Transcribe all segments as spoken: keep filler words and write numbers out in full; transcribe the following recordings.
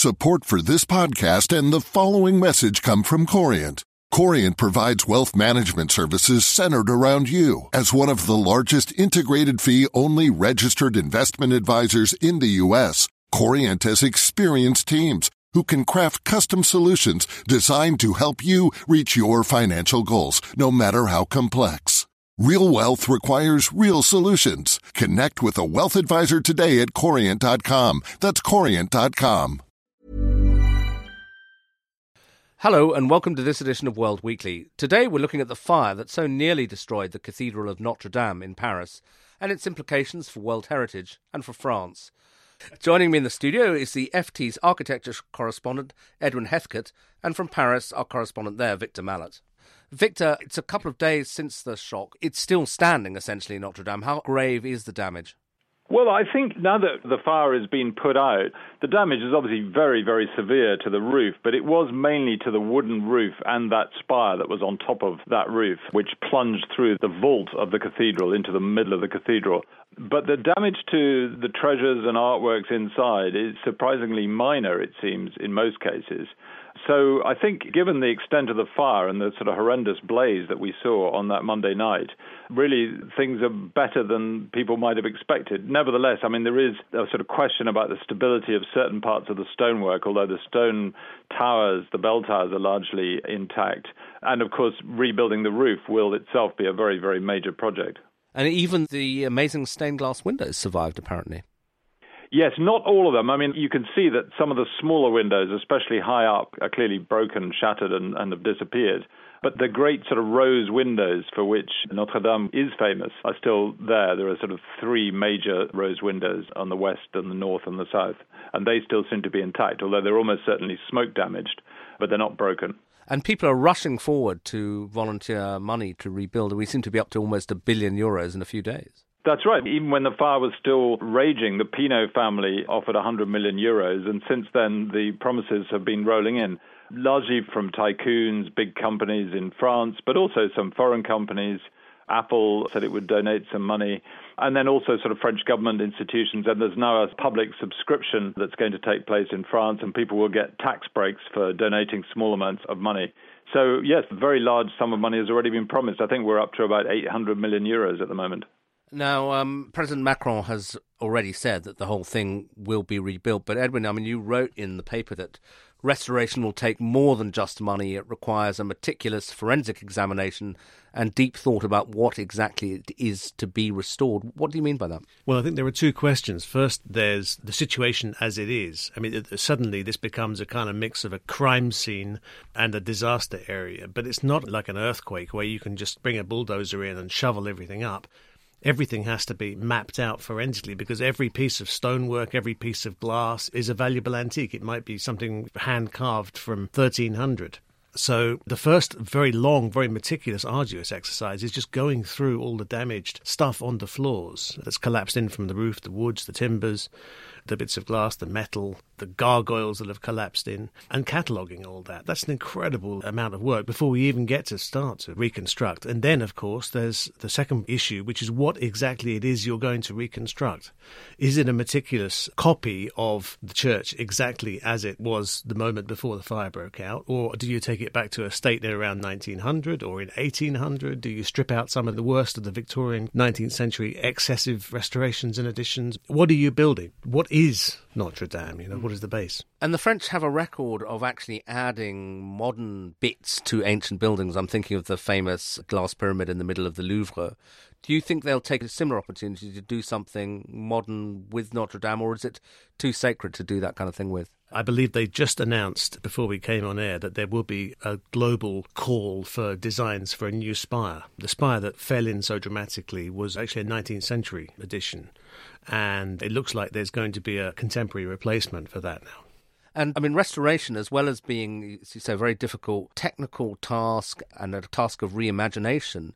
Support for this podcast and the following message come from Corient. Corient provides wealth management services centered around you. As one of the largest integrated fee-only registered investment advisors in the U S, Corient has experienced teams who can craft custom solutions designed to help you reach your financial goals, no matter how complex. Real wealth requires real solutions. Connect with a wealth advisor today at corient dot com. That's corient dot com. Hello and welcome to this edition of World Weekly. Today we're looking at the fire that so nearly destroyed the Cathedral of Notre Dame in Paris and its implications for world heritage and for France. Joining me in the studio is the F T's architecture correspondent, Edwin Heathcote, and from Paris, our correspondent there, Victor Mallet. Victor, it's a couple of days since the shock. It's still standing, essentially, in Notre Dame. How grave is the damage? Well, I think now that the fire has been put out, the damage is obviously very, very severe to the roof, but it was mainly to the wooden roof and that spire that was on top of that roof, which plunged through the vault of the cathedral into the middle of the cathedral. But the damage to the treasures and artworks inside is surprisingly minor, it seems, in most cases. So I think given the extent of the fire and the sort of horrendous blaze that we saw on that Monday night, really things are better than people might have expected. Nevertheless, I mean, there is a sort of question about the stability of certain parts of the stonework, although the stone towers, the bell towers, are largely intact. And of course, rebuilding the roof will itself be a very, very major project. And even the amazing stained glass windows survived, apparently. Yes, not all of them. I mean, you can see that some of the smaller windows, especially high up, are clearly broken, shattered, and, and have disappeared. But the great sort of rose windows for which Notre Dame is famous are still there. There are sort of three major rose windows on the west and the north and the south, and they still seem to be intact, although they're almost certainly smoke damaged, but they're not broken. And people are rushing forward to volunteer money to rebuild. We seem to be up to almost a billion euros in a few days. That's right. Even when the fire was still raging, the Pinault family offered one hundred million euros, and since then the promises have been rolling in, largely from tycoons, big companies in France, but also some foreign companies. Apple said it would donate some money, and then also sort of French government institutions. And there's now a public subscription that's going to take place in France, and people will get tax breaks for donating small amounts of money. So, yes, a very large sum of money has already been promised. I think we're up to about eight hundred million euros at the moment. Now, um, President Macron has already said that the whole thing will be rebuilt. But Edwin, I mean, you wrote in the paper that restoration will take more than just money. It requires a meticulous forensic examination and deep thought about what exactly it is to be restored. What do you mean by that? Well, I think there are two questions. First, there's the situation as it is. I mean, it, suddenly this becomes a kind of mix of a crime scene and a disaster area. But it's not like an earthquake where you can just bring a bulldozer in and shovel everything up. Everything has to be mapped out forensically because every piece of stonework, every piece of glass is a valuable antique. It might be something hand-carved from thirteen hundred. So the first very long, very meticulous, arduous exercise is just going through all the damaged stuff on the floors that's collapsed in from the roof, the woods, the timbers, the bits of glass, the metal, the gargoyles that have collapsed in, and cataloguing all that. That's an incredible amount of work before we even get to start to reconstruct. And then, of course, there's the second issue, which is what exactly it is you're going to reconstruct. Is it a meticulous copy of the church exactly as it was the moment before the fire broke out, or do you take it back to a state around nineteen hundred or in eighteen hundred? Do you strip out some of the worst of the Victorian nineteenth century excessive restorations and additions? What are you building? What is Notre Dame? You know, what is the base? And the French have a record of actually adding modern bits to ancient buildings. I'm thinking of the famous glass pyramid in the middle of the Louvre. Do you think they'll take a similar opportunity to do something modern with Notre Dame, or is it too sacred to do that kind of thing with? I believe they just announced before we came on air that there will be a global call for designs for a new spire. The spire that fell in so dramatically was actually a nineteenth century addition, and it looks like there's going to be a contemporary replacement for that now. And, I mean, restoration, as well as being, as you say, a very difficult technical task and a task of reimagination,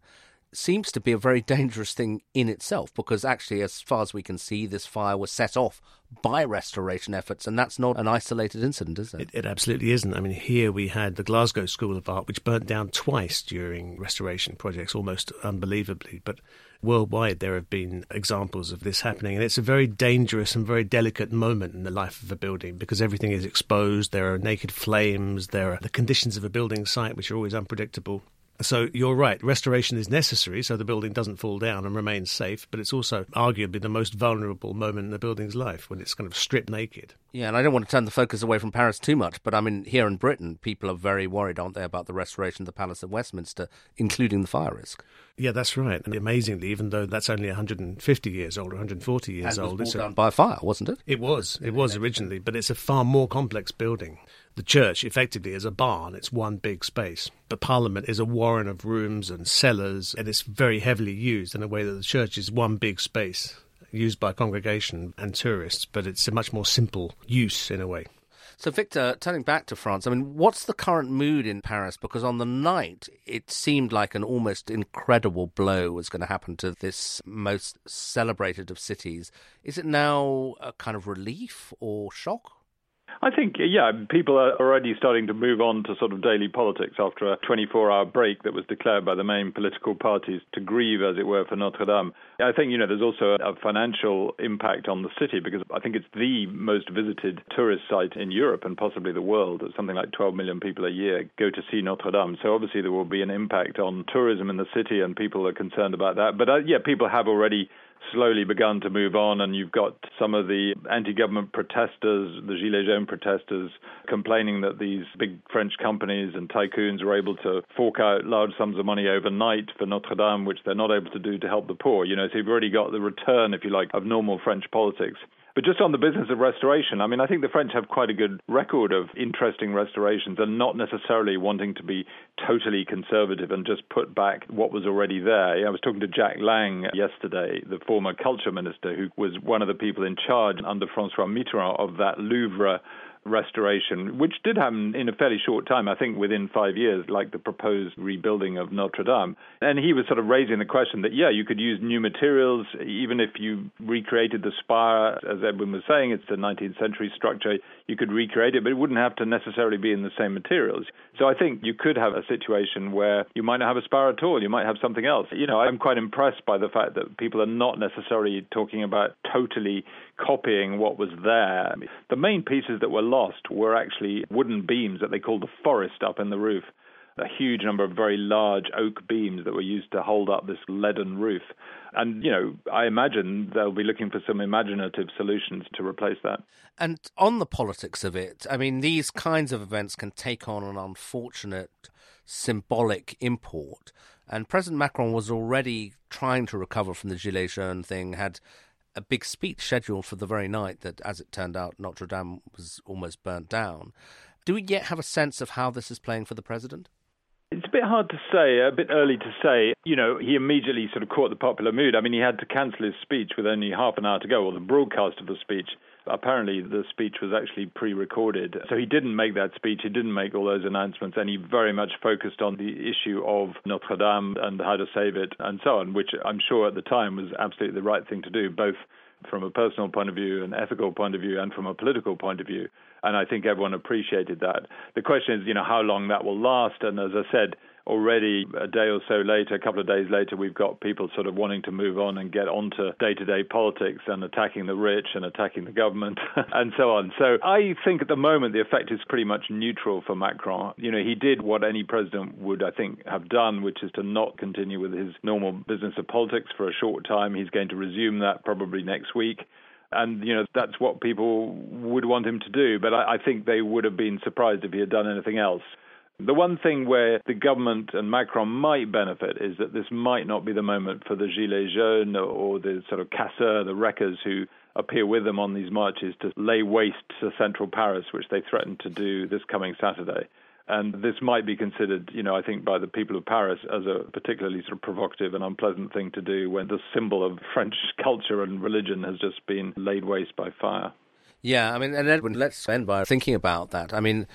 seems to be a very dangerous thing in itself, because actually, as far as we can see, this fire was set off by restoration efforts, and that's not an isolated incident, is it? It, it absolutely isn't. I mean, here we had the Glasgow School of Art, which burnt down twice during restoration projects, almost unbelievably. But worldwide, there have been examples of this happening, and it's a very dangerous and very delicate moment in the life of a building, because everything is exposed. There are naked flames. There are the conditions of a building site, which are always unpredictable. So you're right, restoration is necessary so the building doesn't fall down and remains safe, but it's also arguably the most vulnerable moment in the building's life, when it's kind of stripped naked. Yeah, and I don't want to turn the focus away from Paris too much, but I mean, here in Britain, people are very worried, aren't they, about the restoration of the Palace of Westminster, including the fire risk. Yeah, that's right. And amazingly, even though that's only one hundred fifty years old, one hundred forty years and old. It was brought down by fire, wasn't it? It was. It was originally, but it's a far more complex building. The church, effectively, is a barn. It's one big space. But Parliament is a warren of rooms and cellars, and it's very heavily used in a way that the church is one big space, used by congregation and tourists, but it's a much more simple use in a way. So, Victor, turning back to France, I mean, what's the current mood in Paris? Because on the night, it seemed like an almost incredible blow was going to happen to this most celebrated of cities. Is it now a kind of relief or shock? I think, yeah, people are already starting to move on to sort of daily politics after a twenty-four hour break that was declared by the main political parties to grieve, as it were, for Notre Dame. I think, you know, there's also a financial impact on the city, because I think it's the most visited tourist site in Europe and possibly the world. Something like twelve million people a year go to see Notre Dame. So obviously there will be an impact on tourism in the city, and people are concerned about that. But, uh, yeah, people have already slowly begun to move on, and you've got some of the anti-government protesters, the Gilets jaunes protesters, complaining that these big French companies and tycoons are able to fork out large sums of money overnight for Notre Dame, which they're not able to do to help the poor. You know, so you've already got the return, if you like, of normal French politics. But just on the business of restoration, I mean, I think the French have quite a good record of interesting restorations and not necessarily wanting to be totally conservative and just put back what was already there. I was talking to Jack Lang yesterday, the former culture minister, who was one of the people in charge under François Mitterrand of that Louvre restoration, which did happen in a fairly short time, I think within five years, like the proposed rebuilding of Notre Dame. And he was sort of raising the question that, yeah, you could use new materials, even if you recreated the spire, as Edwin was saying, it's the nineteenth century structure, you could recreate it, but it wouldn't have to necessarily be in the same materials. So I think you could have a situation where you might not have a spire at all, you might have something else. You know, I'm quite impressed by the fact that people are not necessarily talking about totally copying what was there. The main pieces that were lost were actually wooden beams that they called the forest up in the roof. A huge number of very large oak beams that were used to hold up this leaden roof. And, you know, I imagine they'll be looking for some imaginative solutions to replace that. And on the politics of it, I mean, these kinds of events can take on an unfortunate symbolic import. And President Macron was already trying to recover from the Gilets jaunes thing, had a big speech scheduled for the very night that, as it turned out, Notre Dame was almost burnt down. Do we yet have a sense of how this is playing for the president? It's a bit hard to say, a bit early to say. You know, he immediately sort of caught the popular mood. I mean, he had to cancel his speech with only half an hour to go, or the broadcast of the speech. Apparently, the speech was actually pre-recorded. So he didn't make that speech, he didn't make all those announcements, and he very much focused on the issue of Notre Dame and how to save it and so on, which I'm sure at the time was absolutely the right thing to do, both from a personal point of view, an ethical point of view, and from a political point of view. And I think everyone appreciated that. The question is, you know, how long that will last. And as I said, already a day or so later, a couple of days later, we've got people sort of wanting to move on and get on to day-to-day politics and attacking the rich and attacking the government and so on. So I think at the moment the effect is pretty much neutral for Macron. You know, he did what any president would, I think, have done, which is to not continue with his normal business of politics for a short time. He's going to resume that probably next week. And, you know, that's what people would want him to do. But I, I think they would have been surprised if he had done anything else. The one thing where the government and Macron might benefit is that this might not be the moment for the Gilets jaunes or the sort of casseurs, the wreckers who appear with them on these marches to lay waste to central Paris, which they threaten to do this coming Saturday. And this might be considered, you know, I think by the people of Paris as a particularly sort of provocative and unpleasant thing to do when the symbol of French culture and religion has just been laid waste by fire. Yeah, I mean, and Edwin, let's end by thinking about that. I mean,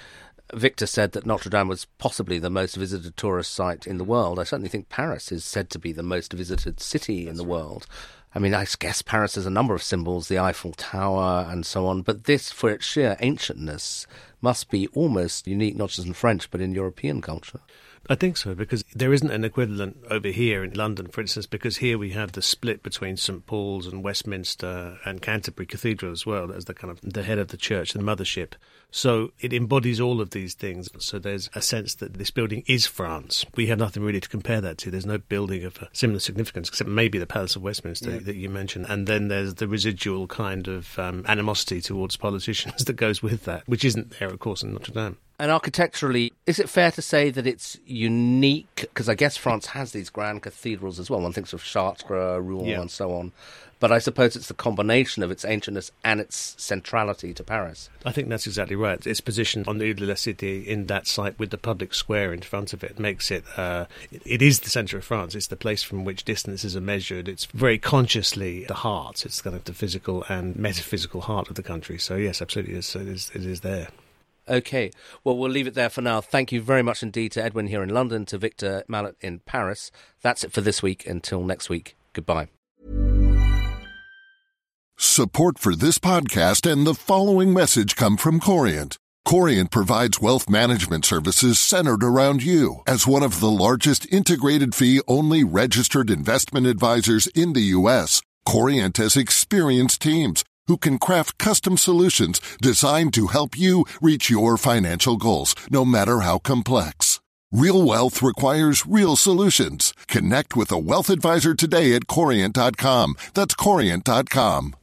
Victor said that Notre Dame was possibly the most visited tourist site in the world. I certainly think Paris is said to be the most visited city in the world. I mean, I guess Paris has a number of symbols, the Eiffel Tower and so on, but this, for its sheer ancientness, must be almost unique, not just in French, but in European culture. I think so, because there isn't an equivalent over here in London, for instance, because here we have the split between Saint Paul's and Westminster and Canterbury Cathedral as well as the kind of the head of the church, the mothership. So it embodies all of these things. So there's a sense that this building is France. We have nothing really to compare that to. There's no building of a similar significance, except maybe the Palace of Westminster yeah. that you mentioned. And then there's the residual kind of um, animosity towards politicians that goes with that, which isn't there, of course, in Notre Dame. And architecturally, is it fair to say that it's unique? Because I guess France has these grand cathedrals as well. One thinks of Chartres, Rouen, yeah. and so on. But I suppose it's the combination of its ancientness and its centrality to Paris. I think that's exactly right. Its position on the Rue de la Cité in that site with the public square in front of it makes it, uh, it, it is the centre of France. It's the place from which distances are measured. It's very consciously the heart. It's kind of the physical and metaphysical heart of the country. So yes, absolutely, it is, it is, it is there. OK, well, we'll leave it there for now. Thank you very much indeed to Edwin here in London, to Victor Mallet in Paris. That's it for this week. Until next week, goodbye. Support for this podcast and the following message come from Corient. Corient provides wealth management services centered around you. As one of the largest integrated fee-only registered investment advisors in the U S, Corient has experienced teams who can craft custom solutions designed to help you reach your financial goals, no matter how complex. Real wealth requires real solutions. Connect with a wealth advisor today at Corient dot com. That's Corient dot com.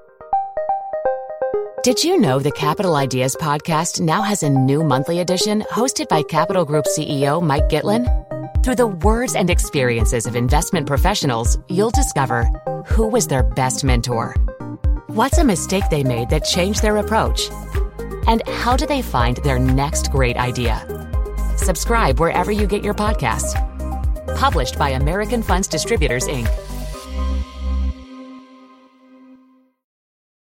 Did you know the Capital Ideas podcast now has a new monthly edition hosted by Capital Group C E O Mike Gitlin? Through the words and experiences of investment professionals, you'll discover who was their best mentor, what's a mistake they made that changed their approach, and how do they find their next great idea. Subscribe wherever you get your podcasts. Published by American Funds Distributors, Incorporated